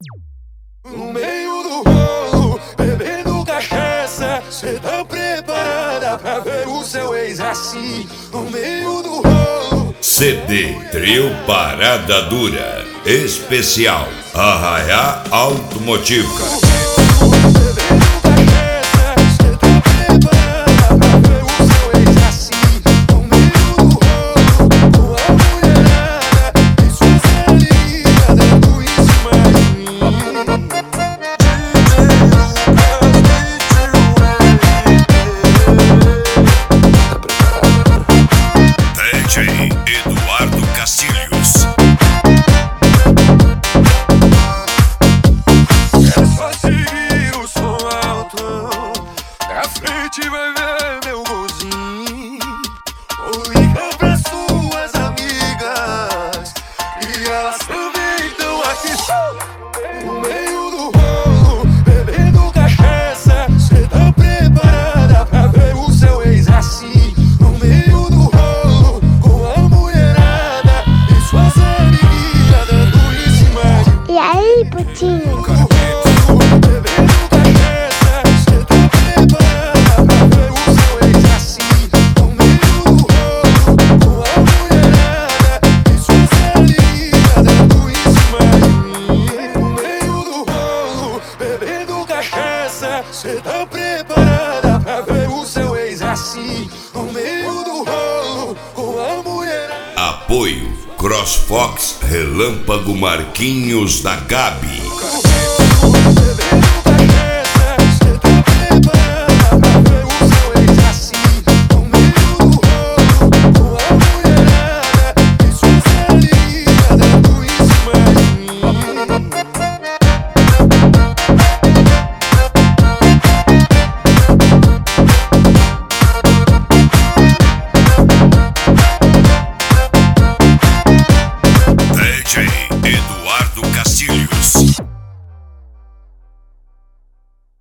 No meio do rolo, bebendo cachaça, cê tá preparada pra ver o seu ex assim? No meio do rolo. CD Trio Parada Dura Especial Arraiá Automotivo. Eduardo Castilhos. É só seguir o som alto, pra frente vai ver meu golzinho. Ou liga pra suas amigas, e elas também estão aqui. No meio do rolo, bebendo cachaça, cê tá preparada pra ver o seu ex assim? E aí, putinho? Cê tá preparada pra ver o seu ex assim? No meio do rolo, com a mulherada. Apoio CrossFox Relâmpago Marquinhos da Gabi.